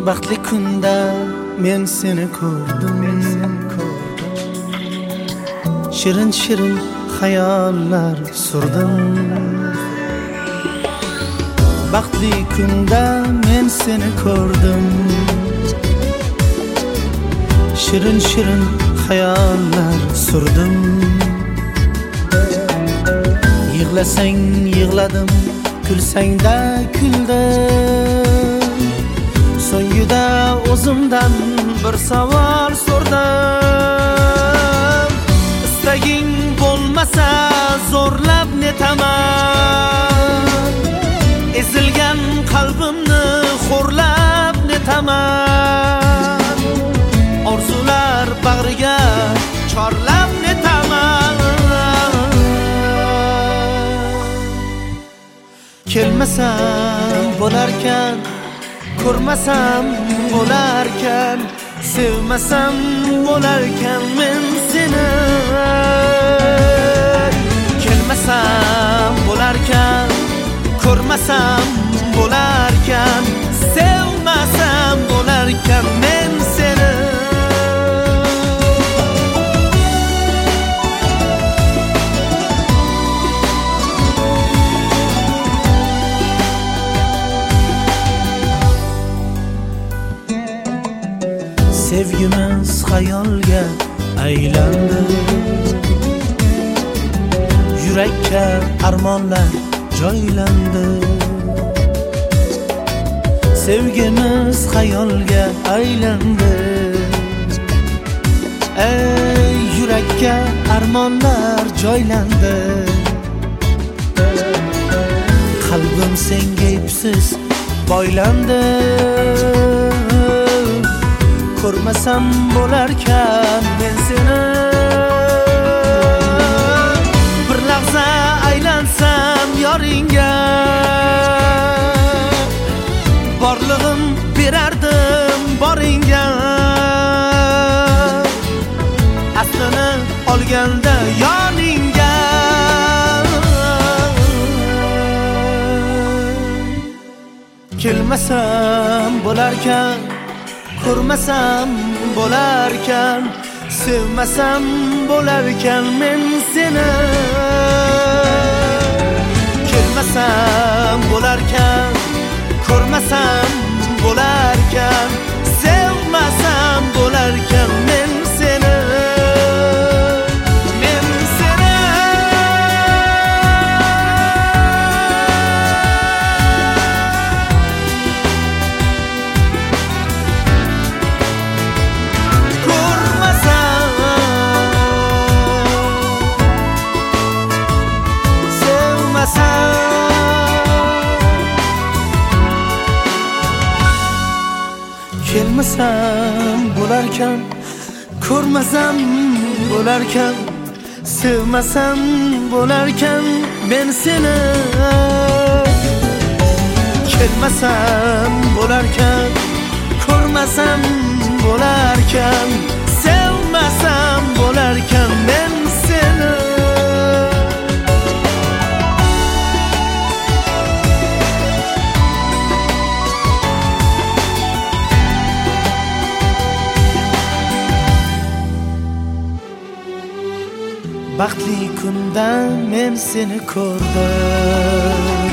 Baxtli kunda men seni ko'rdim. Shirin shirin xayollar surdim. Baxtli kunda men seni ko'rdim. Shirin shirin xayollar surdim. Yig'lasang yig'ladim, kulsang-da kuldim. So'ngida o'zimdan bir savol so'rdim. Istaging bo'lmasa zo'rlab netaman, ezilgan qalbimni xo'rlab netaman, orzular bag'riga chorlab netaman. Kelmasam bo'larkan, ko'rmasam bo'larkan, sevmasam bo'larkan men seni. Kelmasam bo'larkan, ko'rmasam bo'larkan, sevmasam bo'larkan men seni. Sevgimiz xayolga aylandi, yurakka armonlar joylandi. Sevgimiz xayolga aylandi, ey yurakka armonlar joylandi. Qalbim senga ipsiz boylandi. Ko'rmasam bo'larkan men seni. Bir lahza aylansam yoringga, borlig'im berardim boringga. Aslini olganda yoningga. Kelmasam bo'larkan, ko'rmasam bo'larkan, sevmasam bo'larkan men seni. Kelmasam bo'larkan, ko'rmasam bo'larkan, sevmasam bo'larkan men seni. Men seni. Kelmasam bo'larkan, ko'rmasam bo'larkan, sevmasam bo'larkan men seni. Kelmasam bo'larkan, ko'rmasam bo'larkan, sevmasam bo'larkan men seni. Baxtli kunda men seni ko'rdim.